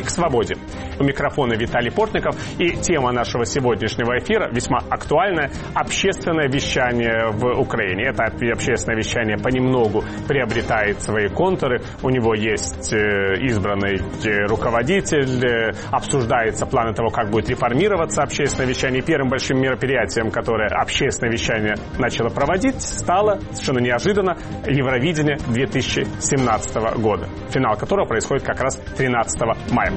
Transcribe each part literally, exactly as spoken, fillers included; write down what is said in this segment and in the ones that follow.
к свободе». У микрофона Виталий Портников, и тема нашего сегодняшнего эфира весьма актуальная – общественное вещание в Украине. Это общественное вещание понемногу приобретает свои контуры, у него есть избранный руководитель, обсуждается план того, как будет реформироваться общественное вещание. И первым большим мероприятием, которое общественное вещание начало проводить, стало совершенно неожиданно Евровидение две тысячи семнадцатого года, финал которого происходит как раз тринадцатого мая.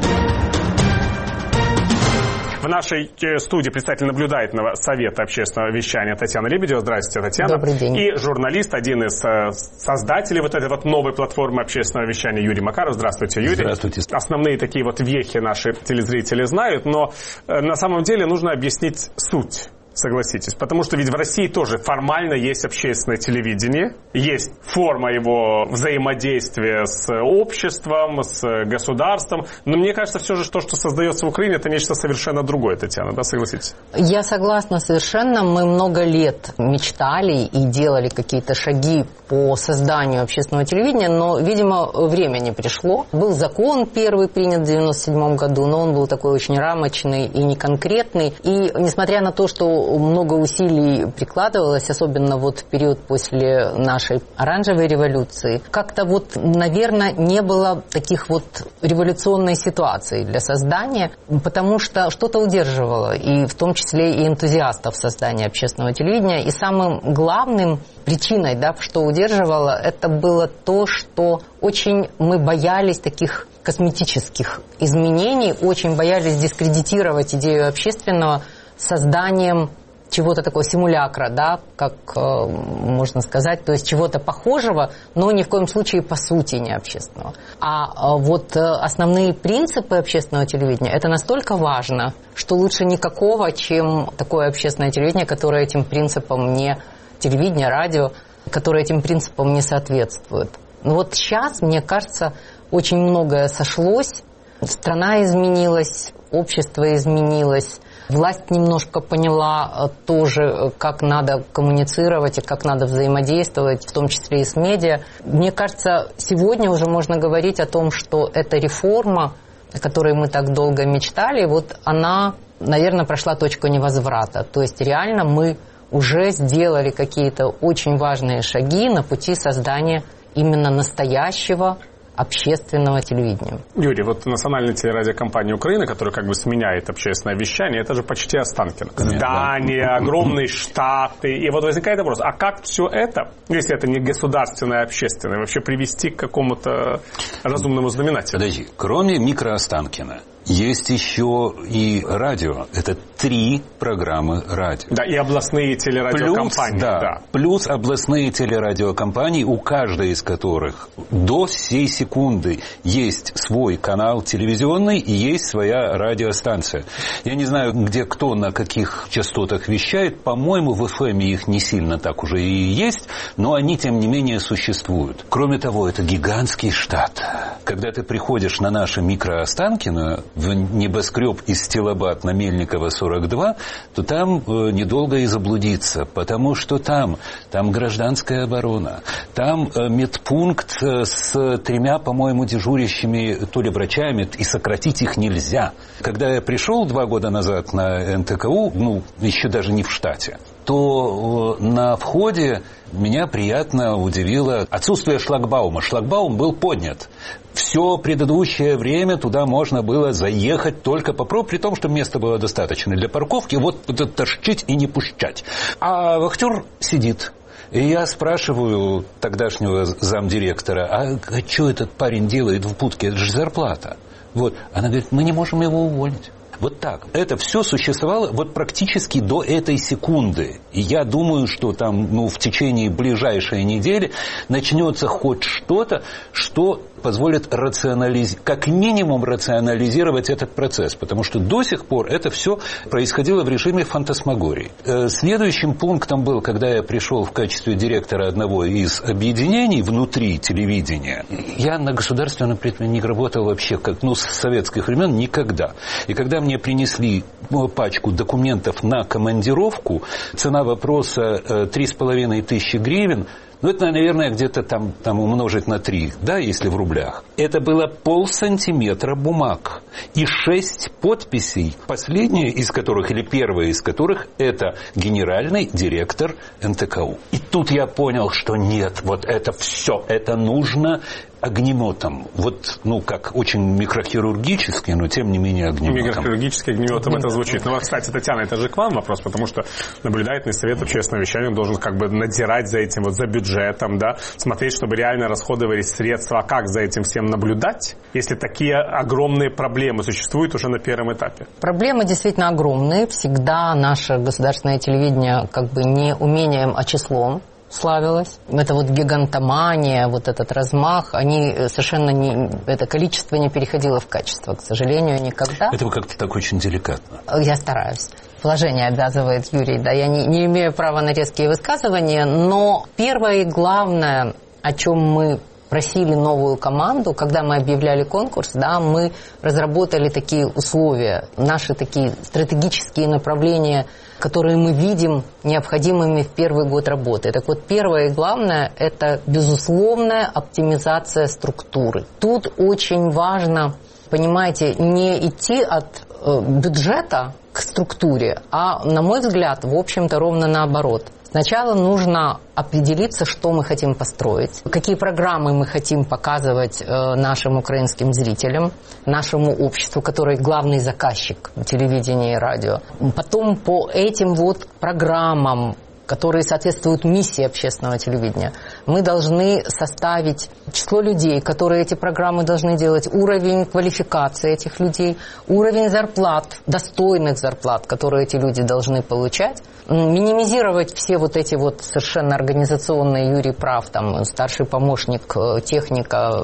В нашей студии представитель наблюдательного совета общественного вещания Татьяна Лебедева. Здравствуйте, Татьяна. Добрый день. И журналист, один из создателей вот этой вот новой платформы общественного вещания Юрий Макаров. Здравствуйте, Юрий. Здравствуйте. Основные такие вот вехи наши телезрители знают, но на самом деле нужно объяснить суть. Согласитесь. Потому что ведь в России тоже формально есть общественное телевидение, есть форма его взаимодействия с обществом, с государством. Но мне кажется, все же то, что создается в Украине, это нечто совершенно другое, Татьяна, да, согласитесь? Я согласна совершенно. Мы много лет мечтали и делали какие-то шаги по созданию общественного телевидения, но, видимо, время не пришло. Был закон первый принят в девяносто седьмом году, но он был такой очень рамочный и неконкретный. И несмотря на то, что много усилий прикладывалось, особенно вот в период после нашей оранжевой революции, как-то вот, наверное, не было таких вот революционной ситуации для создания, потому что что-то удерживало, и в том числе и энтузиастов создания общественного телевидения. И самым главным причиной, да, что удерживало, это было то, что очень мы боялись таких косметических изменений, очень боялись дискредитировать идею общественного созданием чего-то такого симулякра, да, как э, можно сказать, то есть чего-то похожего, но ни в коем случае по сути не общественного. А э, вот э, основные принципы общественного телевидения, это настолько важно, что лучше никакого, чем такое общественное телевидение, которое этим принципам не телевидение, радио, которое этим принципам не соответствует. Но вот сейчас, мне кажется, очень многое сошлось, страна изменилась, общество изменилось. Власть немножко поняла тоже, как надо коммуницировать и как надо взаимодействовать, в том числе и с медиа. Мне кажется, сегодня уже можно говорить о том, что эта реформа, о которой мы так долго мечтали, вот она, наверное, прошла точку невозврата. То есть реально мы уже сделали какие-то очень важные шаги на пути создания именно настоящего общественного телевидения. Юрий, вот национальная телерадиокомпания Украины, которая как бы сменяет общественное вещание, это же почти Останкино. Здания, огромные штаты. И вот возникает вопрос, а как все это, если это не государственное, а общественное, вообще привести к какому-то разумному знаменателю? Подожди, кроме микроостанкина, есть еще и радио. Это три программы радио. Да, и областные телерадиокомпании. Плюс, да, да. плюс областные телерадиокомпании, у каждой из которых до сей секунды есть свой канал телевизионный и есть своя радиостанция. Я не знаю, где кто на каких частотах вещает. По-моему, в эф эм их не сильно так уже и есть, но они, тем не менее, существуют. Кроме того, это гигантский штат. Когда ты приходишь на наше микроостанкино, в небоскреб из Стилобат на Мельникова сорок два, то там э, недолго и заблудиться, потому что там, там гражданская оборона, там э, медпункт э, с тремя, по-моему, дежурящими то ли врачами, и сократить их нельзя. Когда я пришел два года назад на эн тэ ка у, ну, еще даже не в штате, то э, на входе меня приятно удивило отсутствие шлагбаума. Шлагбаум был поднят. Все предыдущее время туда можно было заехать только по ПРО, при том, что места было достаточно для парковки. Вот это торчить и не пущать. А вахтер сидит. И я спрашиваю тогдашнего замдиректора, а, а что этот парень делает в будке? Это же зарплата. Вот. Она говорит, мы не можем его уволить. Вот так. Это все существовало вот практически до этой секунды. И я думаю, что там, ну, в течение ближайшей недели начнется хоть что-то, что позволит рационализировать, как минимум рационализировать этот процесс. Потому что до сих пор это все происходило в режиме фантасмагории. Следующим пунктом был, когда я пришел в качестве директора одного из объединений внутри телевидения. Я на государственном предприятии не работал вообще, как, ну, с советских времен никогда. И когда мне принесли пачку документов на командировку, цена вопроса три с половиной тысячи гривен, Ну, это, наверное, где-то там, там умножить на три, да, если в рублях. Это было полсантиметра бумаг и шесть подписей, последняя из которых, или первая из которых, это генеральный директор эн тэ ка у. И тут я понял, что нет, вот это все, это нужно огнеметом. Вот, ну, как очень микрохирургически, но тем не менее огнеметом. Микрохирургически огнеметом это звучит. Ну, кстати, Татьяна, это же к вам вопрос, потому что наблюдательный совет общественного вещания должен как бы надзирать за этим, вот за бюджетом, да, смотреть, чтобы реально расходовались средства. А как за этим всем наблюдать, если такие огромные проблемы существуют уже на первом этапе? Проблемы действительно огромные. Всегда наше государственное телевидение как бы не умением, а числом славилась. Это вот гигантомания, вот этот размах, они совершенно не... Это количество не переходило в качество, к сожалению, никогда. Это вы как-то так очень деликатно. Я стараюсь. Положение обязывает, Юрий, да, я не, не имею права на резкие высказывания, но первое и главное, о чем мы просили новую команду, когда мы объявляли конкурс, да, мы разработали такие условия, наши такие стратегические направления, которые мы видим необходимыми в первый год работы. Так вот, первое и главное – это безусловная оптимизация структуры. Тут очень важно, понимаете, не идти от э, бюджета к структуре, а, на мой взгляд, в общем-то, ровно наоборот. Сначала нужно определиться, что мы хотим построить, какие программы мы хотим показывать э, нашим украинским зрителям, нашему обществу, который главный заказчик телевидения и радио. Потом по этим вот программам, которые соответствуют миссии общественного телевидения, мы должны составить число людей, которые эти программы должны делать, уровень квалификации этих людей, уровень зарплат, достойных зарплат, которые эти люди должны получать, минимизировать все вот эти вот совершенно организационные, Юрий прав, там старший помощник, техника,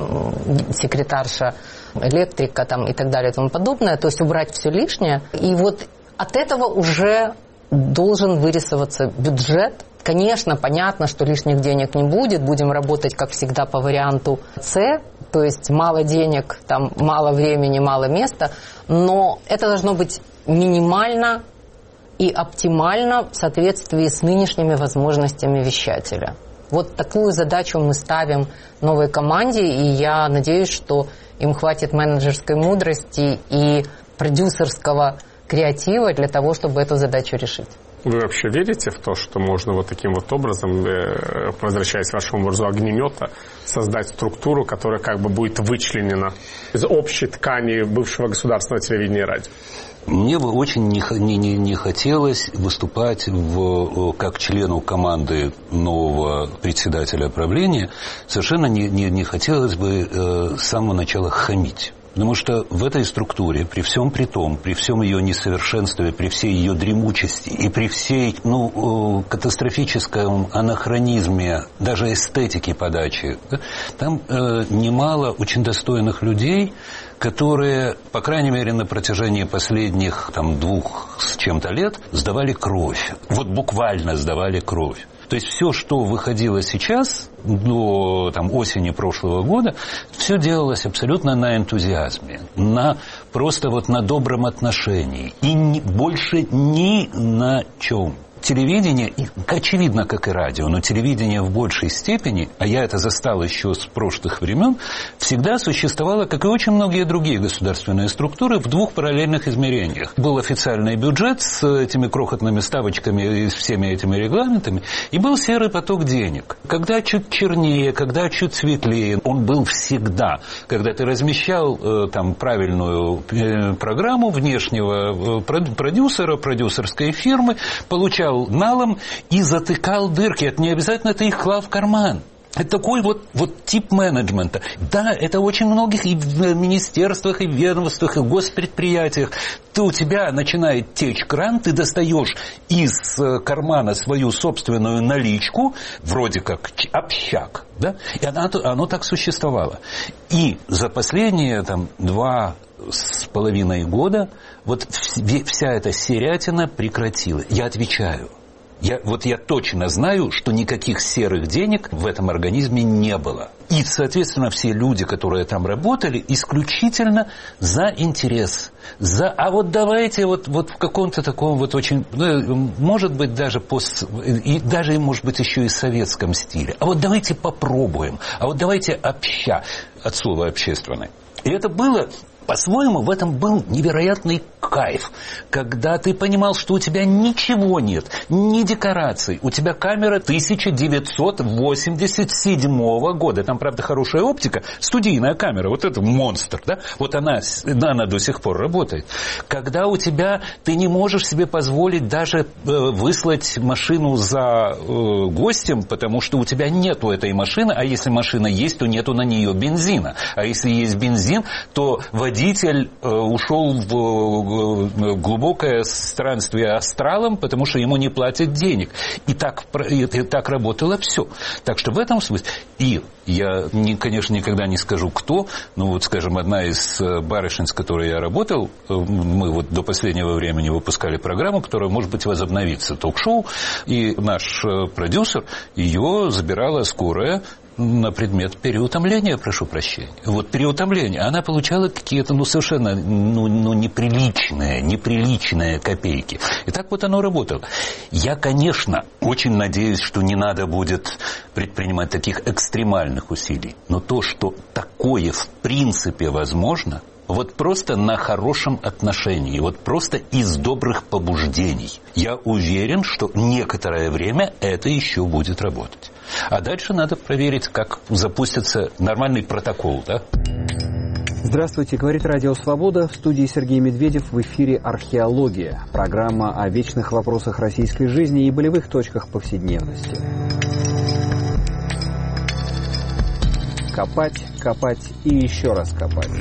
секретарша, электрика там, и так далее и тому подобное, то есть убрать все лишнее. И вот от этого уже должен вырисоваться бюджет. Конечно, понятно, что лишних денег не будет. Будем работать, как всегда, по варианту С. То есть мало денег, там мало времени, мало места. Но это должно быть минимально и оптимально в соответствии с нынешними возможностями вещателя. Вот такую задачу мы ставим новой команде. И я надеюсь, что им хватит менеджерской мудрости и продюсерского креатива для того, чтобы эту задачу решить. Вы вообще верите в то, что можно вот таким вот образом, возвращаясь к вашему образу огнемета, создать структуру, которая как бы будет вычленена из общей ткани бывшего государственного телевидения и радио? Мне бы очень не, не, не хотелось выступать в, как члену команды нового председателя правления. Совершенно не, не, не хотелось бы э, с самого начала хамить. Потому что в этой структуре, при всем при том, при всем ее несовершенстве, при всей ее дремучести и при всей ну, катастрофическом анахронизме даже эстетики подачи, да, там э, немало очень достойных людей, которые, по крайней мере, на протяжении последних там, двух с чем-то лет сдавали кровь. Вот буквально сдавали кровь. То есть все, что выходило сейчас, до там, осени прошлого года, все делалось абсолютно на энтузиазме, на, просто вот на добром отношении. И не, больше ни на чем. Телевидение, очевидно, как и радио, но телевидение в большей степени, а я это застал еще с прошлых времен, всегда существовало, как и очень многие другие государственные структуры, в двух параллельных измерениях. Был официальный бюджет с этими крохотными ставочками и с всеми этими регламентами, и был серый поток денег. Когда чуть чернее, когда чуть светлее, он был всегда. Когда ты размещал э, там правильную э, программу внешнего э, продюсера, продюсерской фирмы, получал налом и затыкал дырки. Это не обязательно ты их клал в карман. Это такой вот, вот тип менеджмента. Да, это очень многих и в министерствах, и в ведомствах, и в госпредприятиях. Ты, у тебя начинает течь кран, ты достаешь из кармана свою собственную наличку, вроде как общак, да? И оно, оно так существовало. И за последние там, два с половиной года вот вся эта серятина прекратила. Я отвечаю. Я, вот я точно знаю, что никаких серых денег в этом организме не было. И, соответственно, все люди, которые там работали, исключительно за интерес. За, а вот давайте вот, вот в каком-то таком вот очень, ну, может быть, даже пост, и даже, может быть, еще и советском стиле. А вот давайте попробуем. А вот давайте обща, от слова общественное. И это было... По-своему, в этом был невероятный кайф, когда ты понимал, что у тебя ничего нет, ни декораций. У тебя камера тысяча девятьсот восемьдесят седьмого года. Там, правда, хорошая оптика, студийная камера, вот это монстр, да? Вот она, она до сих пор работает. Когда у тебя, ты не можешь себе позволить даже э, выслать машину за э, гостем, потому что у тебя нету этой машины, а если машина есть, то нету на нее бензина. А если есть бензин, то водитель Водитель э, ушел в э, глубокое странствие астралом, потому что ему не платят денег. И так, и, и так работало все. Так что в этом смысле... И я, не, конечно, никогда не скажу, кто, но вот, скажем, одна из барышень, с которой я работал, мы вот до последнего времени выпускали программу, которая, может быть, возобновится, ток-шоу, и наш продюсер, ее забирала скорая на предмет переутомления, прошу прощения. Вот переутомление. Она получала какие-то, ну, совершенно, ну, ну, неприличные, неприличные копейки. И так вот оно работало. Я, конечно, очень надеюсь, что не надо будет предпринимать таких экстремальных усилий. Но то, что такое в принципе возможно, вот просто на хорошем отношении, вот просто из добрых побуждений, я уверен, что некоторое время это еще будет работать. А дальше надо проверить, как запустится нормальный протокол, да? Здравствуйте, говорит Радио Свобода. В студии Сергей Медведев, в эфире «Археология». Программа о вечных вопросах российской жизни и болевых точках повседневности. Копать, копать и еще раз копать.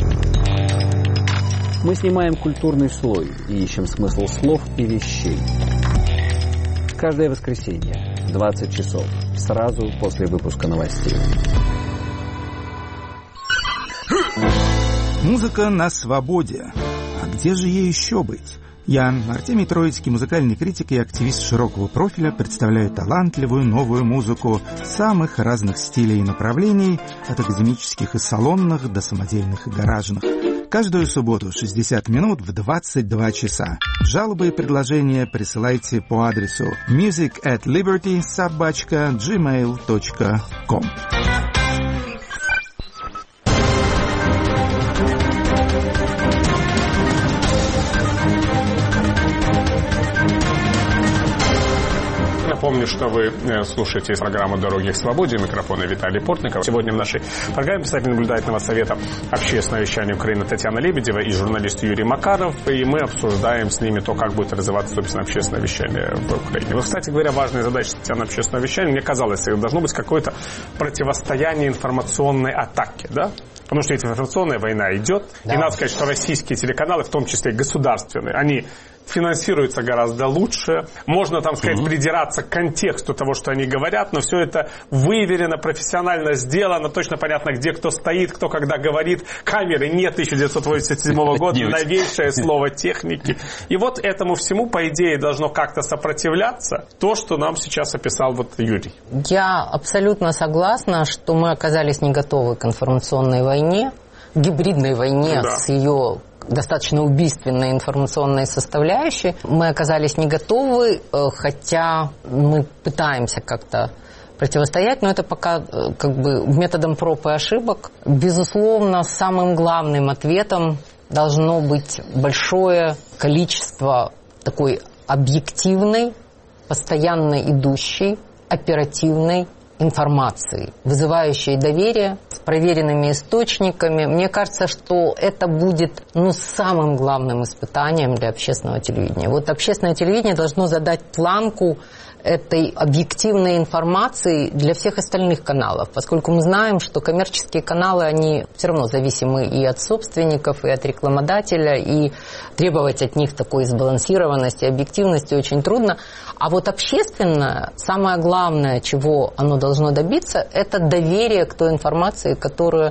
Мы снимаем культурный слой и ищем смысл слов и вещей. Каждое воскресенье в двадцать часов, сразу после выпуска новостей. Музыка на свободе. А где же ей еще быть? Я, Артемий Троицкий, музыкальный критик и активист широкого профиля, представляю талантливую новую музыку самых разных стилей и направлений, от академических и салонных до самодельных и гаражных. Каждую субботу шестьдесят минут в двадцать два часа. Жалобы и предложения присылайте по адресу music at liberty собака gmail точка com. Напомню, что вы слушаете программу «Дороги к свободе». Микрофона Виталий Портников. Сегодня в нашей программе представитель наблюдательного совета общественного вещания Украины Татьяна Лебедева и журналист Юрий Макаров. И мы обсуждаем с ними то, как будет развиваться, собственно, общественное вещание в Украине. Вот, кстати говоря, важная задача Татьяны общественного вещания, мне казалось, должно быть какое-то противостояние информационной атаке, да? Потому что информационная война идет. Да. И надо сказать, что российские телеканалы, в том числе государственные, они финансируются гораздо лучше. Можно, там сказать, mm-hmm. придираться к контексту того, что они говорят, но все это выверено, профессионально сделано. Точно понятно, где кто стоит, кто когда говорит. Камеры нет тысяча девятьсот восемьдесят седьмого года, новейшее слово техники. И вот этому всему, по идее, должно как-то сопротивляться то, что нам сейчас описал вот Юрий. Я абсолютно согласна, что мы оказались не готовы к информационной войне, гибридной войне, да, с ее достаточно убийственной информационной составляющей. Мы оказались не готовы, хотя мы пытаемся как-то противостоять, но это пока как бы методом проб и ошибок. Безусловно, самым главным ответом должно быть большое количество такой объективной, постоянно идущей, оперативной информации, вызывающей доверие, с проверенными источниками. Мне кажется, что это будет, ну, самым главным испытанием для общественного телевидения. Вот общественное телевидение должно задать планку этой объективной информации для всех остальных каналов, поскольку мы знаем, что коммерческие каналы, они все равно зависимы и от собственников, и от рекламодателя, и требовать от них такой сбалансированности, объективности очень трудно. А вот общественное, самое главное, чего оно должно добиться, это доверие к той информации, которую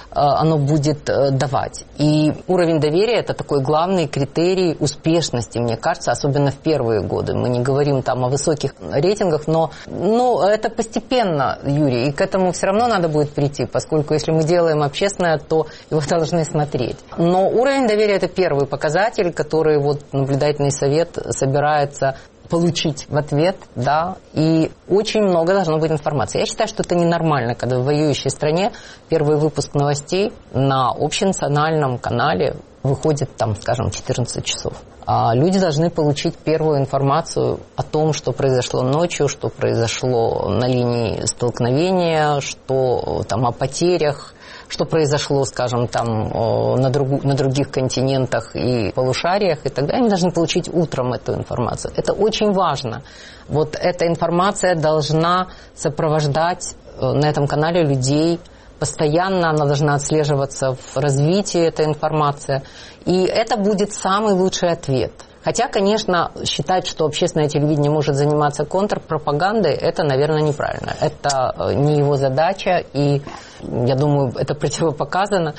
оно будет давать. И уровень доверия – это такой главный критерий успешности, мне кажется, особенно в первые годы. Мы не говорим там о высоких рейтингах, но, но это постепенно, Юрий, и к этому все равно надо будет прийти, поскольку если мы делаем общественное, то его должны смотреть. Но уровень доверия – это первый показатель, который вот наблюдательный совет собирается получить в ответ, да, и очень много должно быть информации. Я считаю, что это ненормально, когда в воюющей стране первый выпуск новостей на общенациональном канале выходит, там, скажем, четырнадцать часов. А люди должны получить первую информацию о том, что произошло ночью, что произошло на линии столкновения, что там о потерях, что произошло, скажем, там на, друг, на других континентах и полушариях и так далее. Они должны получить утром эту информацию. Это очень важно. Вот эта информация должна сопровождать на этом канале людей постоянно, она должна отслеживаться в развитии, эта информация. И это будет самый лучший ответ. Хотя, конечно, считать, что общественное телевидение может заниматься контрпропагандой, это, наверное, неправильно. Это не его задача, и, я думаю, это противопоказано.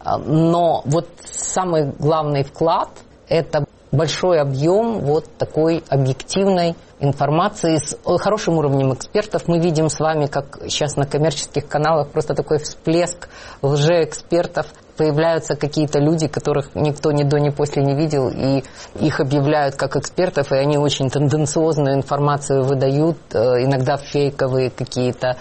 Но вот самый главный вклад – это большой объем вот такой объективной информации с хорошим уровнем экспертов. Мы видим с вами, как сейчас на коммерческих каналах просто такой всплеск лжеэкспертов. Появляются какие-то люди, которых никто ни до, ни после не видел, и их объявляют как экспертов, и они очень тенденциозную информацию выдают, иногда фейковые какие-то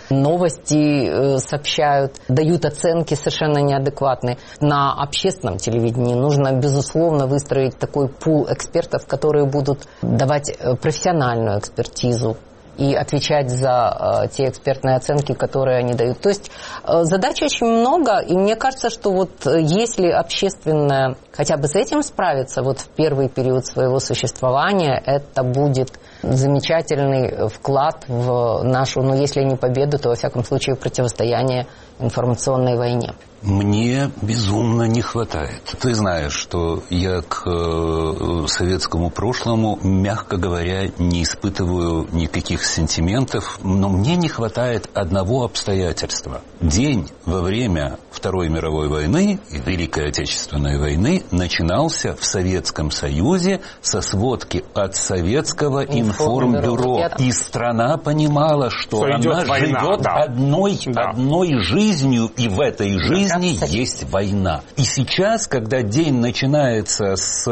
новости сообщают, дают оценки совершенно неадекватные. На общественном телевидении нужно, безусловно, выстроить такой пул экспертов, которые будут давать профессиональную экспертизу и отвечать за э, те экспертные оценки, которые они дают. То есть э, задач очень много, и мне кажется, что вот э, если общественное хотя бы с этим справиться вот в первый период своего существования, это будет замечательный вклад в нашу, ну если не победу, то во всяком случае противостояние информационной войне. Мне безумно не хватает. Ты знаешь, что я к э, советскому прошлому, мягко говоря, не испытываю никаких сентиментов, но мне не хватает одного обстоятельства. День во время Второй мировой войны и Великой Отечественной войны начинался в Советском Союзе со сводки от Советского информбюро. И страна понимала, что, что она война, живет да. одной, да. одной жизнью, и в этой жизни есть война. И сейчас, когда день начинается с,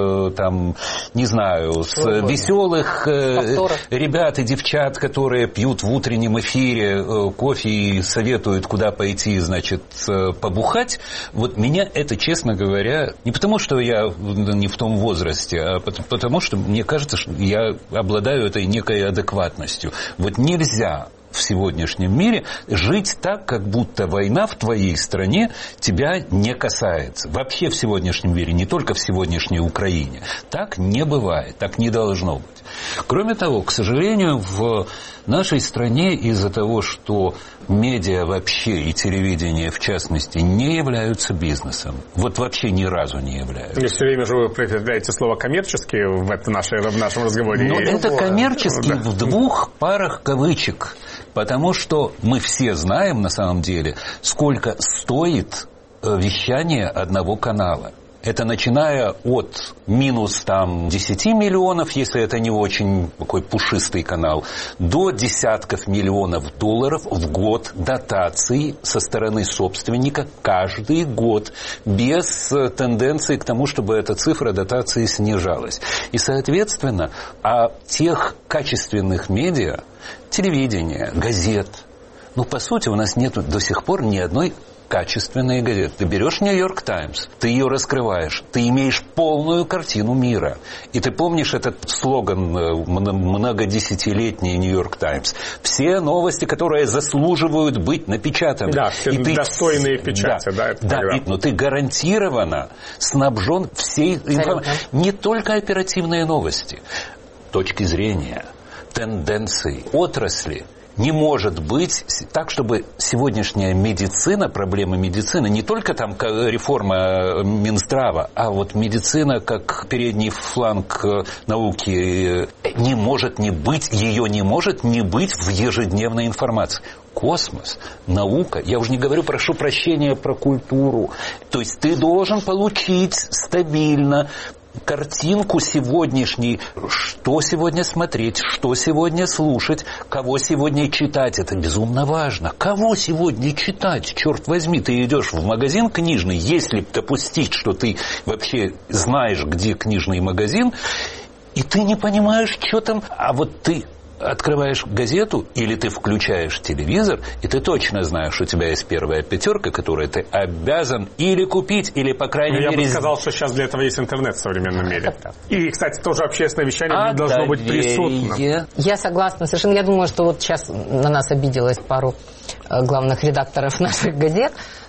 там, не знаю, с Свободно. веселых э, ребят и девчат, которые пьют в утреннем эфире э, кофе и советуют, куда пойти, значит, э, побухать, вот меня это, честно говоря, не потому, что я не в том возрасте, а потому, что мне кажется, что я обладаю этой некой адекватностью. Вот нельзя в сегодняшнем мире жить так, как будто война в твоей стране тебя не касается. Вообще в сегодняшнем мире, не только в сегодняшней Украине. Так не бывает, так не должно быть. Кроме того, к сожалению, в нашей стране из-за того, что медиа вообще и телевидение в частности не являются бизнесом, вот вообще ни разу не являются. Я все время же вы употребляете слово «коммерческие» в, это наше, в нашем разговоре. Но это коммерческий да. в двух парах кавычек. Потому что мы все знаем, на самом деле, сколько стоит вещание одного канала. Это начиная от минус там десять миллионов, если это не очень такой пушистый канал, до десятков миллионов долларов в год дотаций со стороны собственника каждый год, без тенденции к тому, чтобы эта цифра дотации снижалась. И, соответственно, о тех качественных медиа, телевидения, газет, ну, по сути, у нас нет до сих пор ни одной качественные газеты. Ты берешь «Нью-Йорк Таймс», ты ее раскрываешь, ты имеешь полную картину мира. И ты помнишь этот слоган многодесятилетний «Нью-Йорк Таймс». Все новости, которые заслуживают быть напечатаны. Да, все и ты, достойные печати. Да, да, это да и, но ты гарантированно снабжен всей информацией. Не только оперативные новости. Точки зрения, тенденции, отрасли. Не может быть так, чтобы сегодняшняя медицина, проблемы медицины, не только там реформа Минздрава, а вот медицина как передний фланг науки, не может не быть, ее не может не быть в ежедневной информации. Космос, наука, я уже не говорю, прошу прощения, про культуру. То есть ты должен получить стабильно картинку сегодняшней, что сегодня смотреть, что сегодня слушать, кого сегодня читать. Это безумно важно. Кого сегодня читать? Черт возьми, ты идешь в магазин книжный, если допустить, что ты вообще знаешь, где книжный магазин, и ты не понимаешь, что там, а вот ты открываешь газету или ты включаешь телевизор, и ты точно знаешь, у тебя есть первая пятерка, которую ты обязан или купить, или, по крайней я мере... Я бы сказал, что сейчас для этого есть интернет в современном мире. И, кстати, тоже общественное вещание не должно быть присутствным. Я согласна совершенно. Я думаю, что вот сейчас на нас обиделось пару главных редакторов наших газет.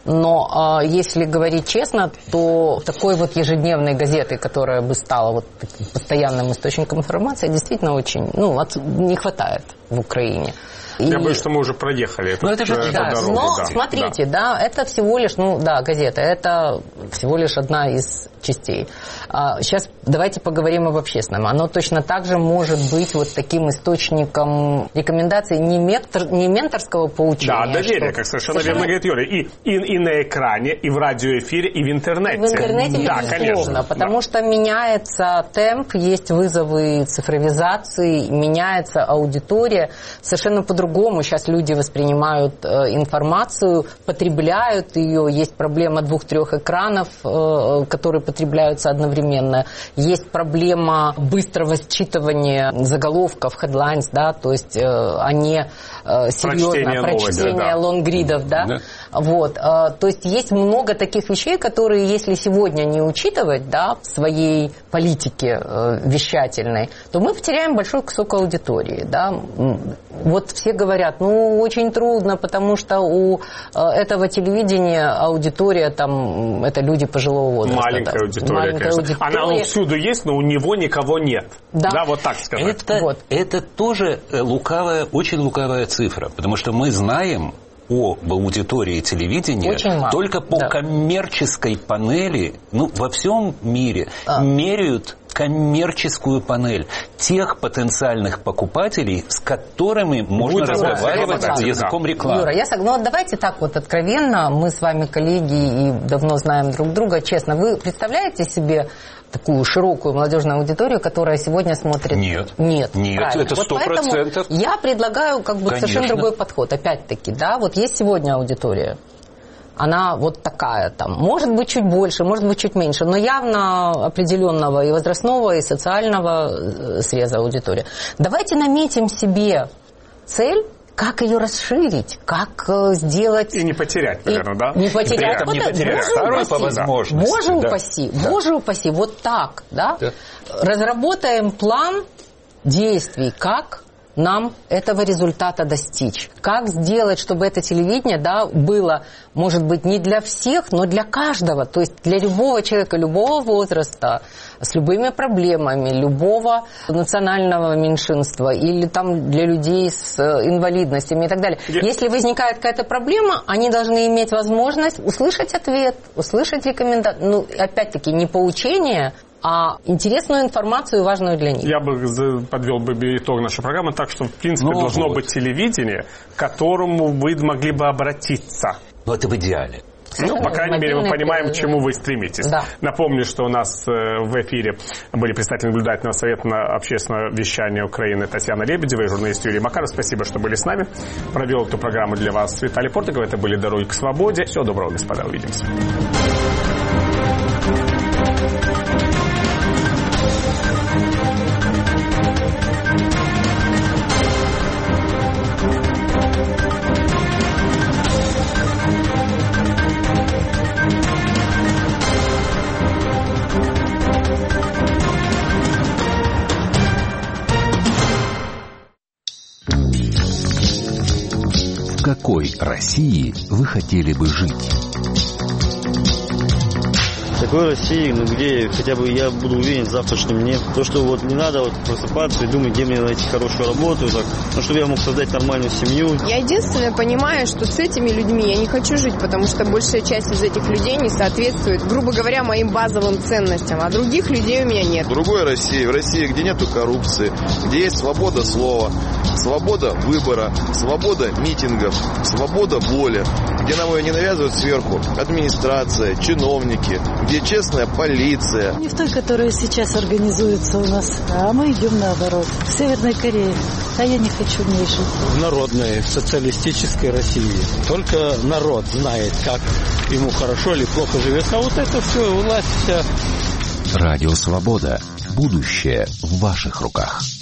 Но э, если говорить честно, то такой вот ежедневной газеты, которая бы стала вот постоянным источником информации, действительно очень, ну, от, не хватает в Украине. И... Я боюсь, что мы уже проехали эту, это же, эту да, дорогу. Но да. смотрите, да. да, это всего лишь, ну да, газета, это всего лишь одна из частей. А сейчас давайте поговорим об общественном. Оно точно так же может быть вот таким источником рекомендаций не, ментор, не менторского поучения. Да, доверие, что... как совершенно, совершенно верно говорит Юрий. И, и, и на экране, и в радиоэфире, и в интернете. И в интернете, да, безусловно, конечно. потому да. что меняется темп, есть вызовы цифровизации, меняется аудитория. Совершенно по-другому сейчас люди воспринимают э, информацию, потребляют ее. Есть проблема двух-трех экранов, э, которые потребляются одновременно. Есть проблема быстрого считывания заголовков, headlines, да, то есть э, они э, серьезно, прочтение лонгридов, да. да. Вот, э, то есть есть много таких вещей, которые, если сегодня не учитывать, да, в своей политике э, вещательной, то мы потеряем большой кусок аудитории, да. Вот все говорят, ну, очень трудно, потому что у э, этого телевидения аудитория, там, это люди пожилого возраста. Маленькая да. аудитория, Маленькая конечно. аудитория. Она всюду есть, но у него никого нет. Да, да вот так сказать. Это, вот. это тоже лукавая, очень лукавая цифра, потому что мы знаем об аудитории телевидения только по да. коммерческой панели, ну, во всем мире а. меряют коммерческую панель тех потенциальных покупателей, с которыми можно Будет разговаривать да, языком да. рекламы. Юра, я согласна. Ну, давайте так вот откровенно, мы с вами коллеги и давно знаем друг друга, честно, вы представляете себе такую широкую молодежную аудиторию, которая сегодня смотрит... Нет. Нет. Нет, правильно. Это сто процентов. Вот я предлагаю как бы Конечно. совершенно другой подход. Опять-таки, да, вот есть сегодня аудитория. Она вот такая там. Может быть, чуть больше, может быть, чуть меньше, но явно определенного и возрастного, и социального среза аудитории. Давайте наметим себе цель, как ее расширить, как сделать... И не потерять, наверное, и да? Не потерять. Вот не это, потерять. Второй по возможности. Боже да. упаси, да. боже упаси. Вот так, да? да? Разработаем план действий, как нам этого результата достичь. Как сделать, чтобы это телевидение, да, было, может быть, не для всех, но для каждого. То есть для любого человека, любого возраста, с любыми проблемами, любого национального меньшинства или там для людей с инвалидностями и так далее. Я... Если возникает какая-то проблема, они должны иметь возможность услышать ответ, услышать рекомендации. Ну, опять-таки, не поучение, а интересную информацию, важную для них. Я бы подвел бы итог нашей программы так, что, в принципе, ну, должно вот. быть телевидение, к которому вы могли бы обратиться. Ну, это в идеале. Ну, по крайней мере, мы понимаем, к чему вы стремитесь. Да. Напомню, что у нас в эфире были представители наблюдательного совета на общественное вещание Украины Татьяна Лебедева и журналист Юрий Макаров. Спасибо, что были с нами. Провел эту программу для вас Виталий Портников. Это были «Дороги к свободе». Всего доброго, господа. Увидимся. В какой России вы хотели бы жить? Такой России, ну, где хотя бы я буду уверен в завтрашнем дне. То, что вот не надо вот просыпаться и думать, где мне найти хорошую работу, так, ну, чтобы я мог создать нормальную семью. Я единственное понимаю, что с этими людьми я не хочу жить, потому что большая часть из этих людей не соответствует, грубо говоря, моим базовым ценностям, а других людей у меня нет. В другой России, в России, где нету коррупции, где есть свобода слова, свобода выбора, свобода митингов, свобода воли, где нам ее не навязывают сверху администрация, чиновники, где честная полиция. Не в той, которая сейчас организуется у нас, а мы идем наоборот. В Северной Корее. А я не хочу в ней жить. В народной социалистической России. Только народ знает, как ему хорошо или плохо живется. А вот это все, власть вся. Радио Свобода. Будущее в ваших руках.